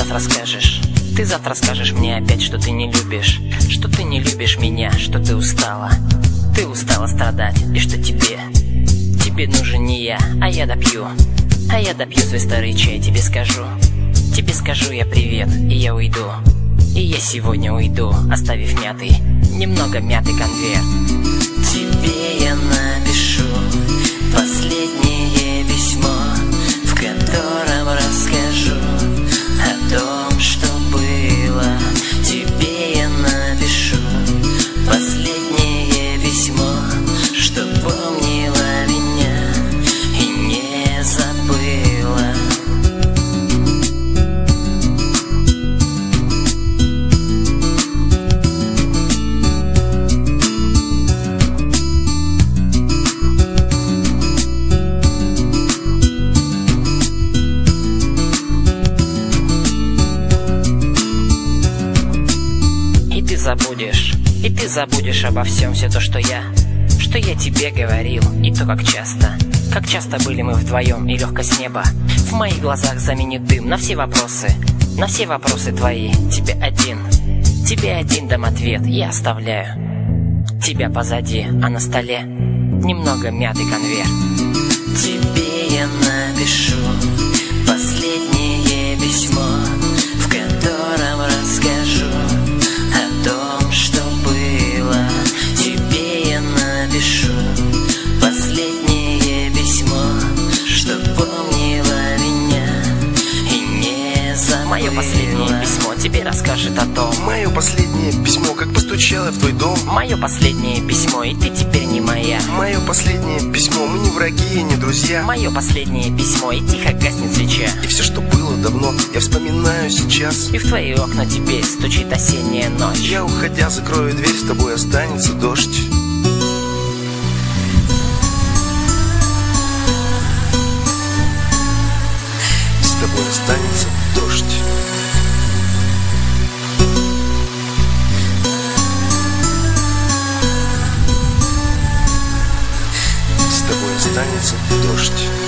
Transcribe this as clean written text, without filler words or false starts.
завтра скажешь? Ты завтра скажешь мне опять, что ты не любишь, что ты не любишь меня, что ты устала страдать, и что тебе нужен не я, а я допью свой старый чай, тебе скажу я привет, и я уйду, и я сегодня уйду, оставив немного мятый конверт. Тебе я напишу последнее письмо, в котором расскажу о том, что было. Тебе я напишу последнее письмо, что помнила меня и не забыла. И ты забудешь обо всем, все то, что я тебе говорил, и то, как часто были мы вдвоем, и легко с неба в моих глазах заменит дым на все вопросы твои. Тебе один дам ответ, я оставляю тебя позади, а на столе немного мятый конверт. Тебе я напишу последнее письмо, в котором расскажу о том, что было. Тебе я напишу последнее письмо, что помнила меня и не забыла. Мое последнее письмо тебе расскажет о том. Мое последнее письмо, как постучало в твой дом. Мое последнее письмо, и ты теперь не моя. Мое последнее письмо, мы не враги и не друзья. Мое последнее письмо, и тихо гаснет свеча. И все, что было давно, я вспоминаю сейчас. И в твои окна теперь стучит осенняя ночь. Я, уходя, закрою дверь, с тобой останется дождь. С тобой останется дождь. С тобой останется дождь.